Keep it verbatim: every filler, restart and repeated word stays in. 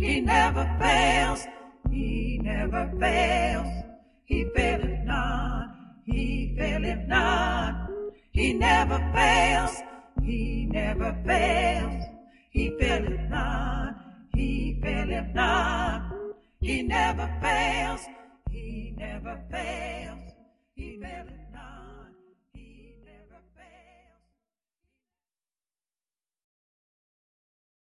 He never fails. He never fails. He faileth not. He faileth not. He never fails. He never fails. He faileth not. He faileth not. He never fails. He never fails.